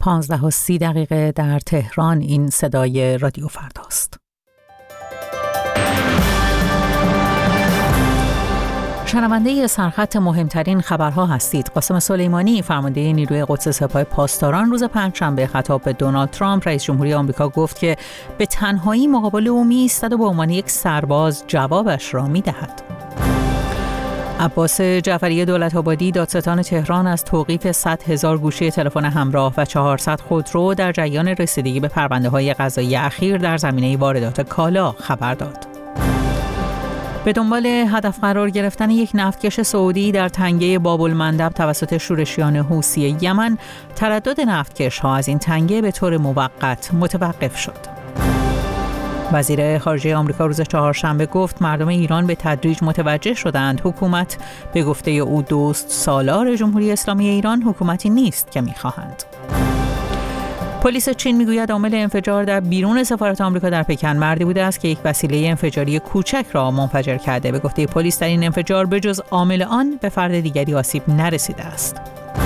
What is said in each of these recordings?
15:30 در تهران. این صدای رادیو فرداست. شنونده سرخط مهمترین خبرها هستید. قاسم سلیمانی، فرمانده نیروی قدس سپاه پاسداران، روز پنجشنبه خطاب به دونالد ترامپ رئیس جمهوری آمریکا گفت که به تنهایی مقابل او می‌ایستد و به عنوان یک سرباز جوابش را می‌دهد. عباس جعفری دولت‌آبادی، دادستان تهران، از توقیف 100,000 گوشی تلفن همراه و 400 خودرو در جریان رسیدگی به پرونده‌های قضایی اخیر در زمینه واردات کالا خبر داد. به دنبال هدف قرار گرفتن یک نفتکش سعودی در تنگه باب‌المندب توسط شورشیان حوثی یمن، تردد نفتکش‌ها از این تنگه به طور موقت متوقف شد. وزیر خارجه آمریکا روز چهارشنبه گفت مردم ایران به تدریج متوجه شدند حکومت به گفته او دوست سالار جمهوری اسلامی ایران حکومتی نیست که می‌خواهند. پلیس چین میگوید عامل انفجار در بیرون سفارت آمریکا در پکن مردی بوده است که یک وسیله انفجاری کوچک را منفجر کرده. به گفته پلیس در این انفجار به جز عامل آن به فرد دیگری آسیب نرسیده است.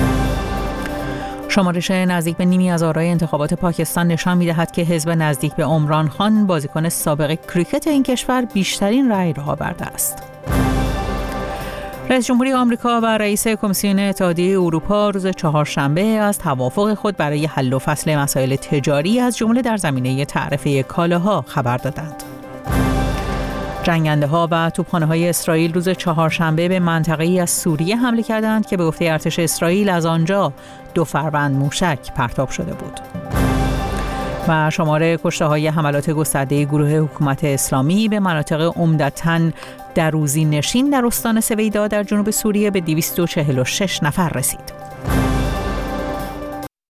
شمارش نزدیک به نیمی از آرای انتخابات پاکستان نشان می‌دهد که حزب نزدیک به عمران خان، بازیکن سابق کریکت این کشور، بیشترین رأی را آورده است. رئیس جمهوری آمریکا و رئیس کمیسیون اتحادیه اروپا روز چهارشنبه از توافق خود برای حل و فصل مسائل تجاری از جمله در زمینه تعرفه کالاها خبر دادند. جنگنده‌ها و توپخانه‌های اسرائیل روز چهارشنبه به منطقه‌ای از سوریه حمله کردند که به گفته ارتش اسرائیل از آنجا 2 فروند موشک پرتاب شده بود. و شمار کشته‌های حملات گسترده گروه حکومت اسلامی به مناطق عمدتاً دروزی نشین در استان سویدا در جنوب سوریه به 246 نفر رسید.